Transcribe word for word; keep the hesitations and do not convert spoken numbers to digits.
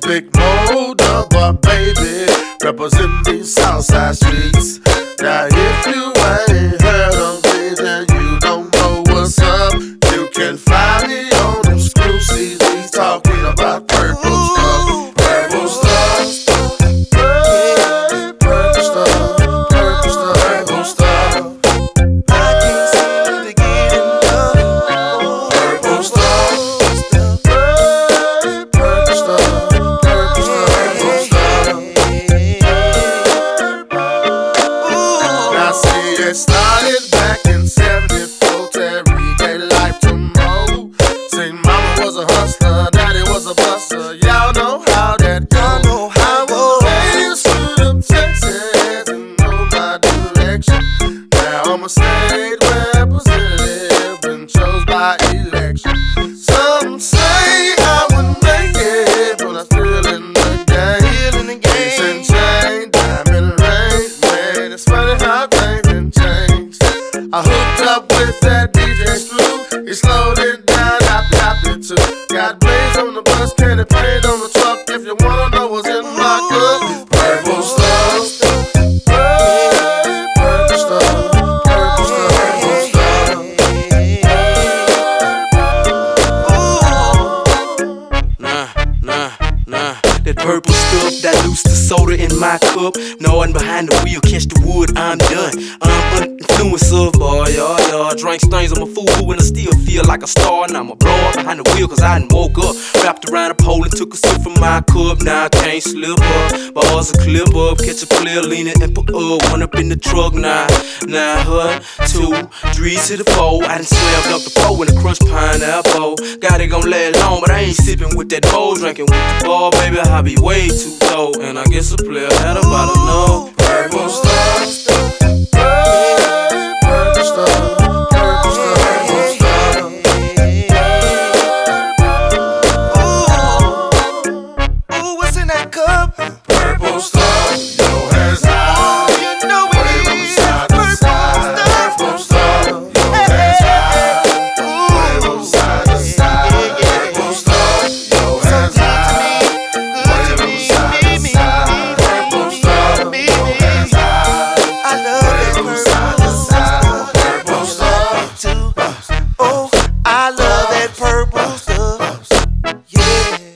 Big Motor, but baby, represent these Southside streets. Now if you ain't heard of me, then you don't know what's up. You can find me on them screw C Ds talking about purple stuff. Purple stuff. Hey, purple stuff. Purple stuff. Purple stuff. I can't seem to get enough. Purple stuff. Hey, purple stuff. Purple stuff. Purple stuff. Now see, it started back in seventy-four. Terry gave life to Mo. See, mama was a hustler, daddy was a buster. Y'all know how that goes. I know how it goes. Raised to the Texas and know my direction. Now I'm a state representative and chose by election. Some say I would make it, but I'm still in the game. Still in the Ace and game. chain, diamond ring, man, it's funny how things can change. I hooked up with that D J Screw, he slowed it down, I dropped it too. Got blaze on the bus, candy paint on the truck. If you wanna know what's in my cup, purple stuff. Hey, purple stuff. Purple stuff. Purple stuff. Nah, nah, nah. That purple stuff that loose the soda in my cup. No one behind the wheel, catch the wood, I'm done. I'm uninfluenced of boy, y'all, y'all. Drink stains, I'm a fool and I still feel like a star. And I'ma blow up behind the wheel cause I done woke up. Wrapped around a pole and took a sip from my cup. Now I can't slip up, bars a clip up. Catch a player leaning and put uh, one up in the truck. Now, now, huh, two, three to the four. I done slammed up the four in the crushed pineapple. God, it gon' last long, but I ain't sipping with that bowl. Drinking with the ball, baby, I be way too low. And I guess a player had about enough. Purple stuff. Hey, purple stuff. Purple stuff. Purple stuff. Ooh, ooh, what's in that cup? Purple stuff. Your hands high. Oh, you know it Wave 'em is side to purple side. stuff. Purple stuff. Your hands high. Wave 'em side to side. Purple stuff. Your hands high. Wave 'em side to side. Purple stuff. Your hands high. I love that Wave 'em side to purple side. Purple stuff. too. Oh, I love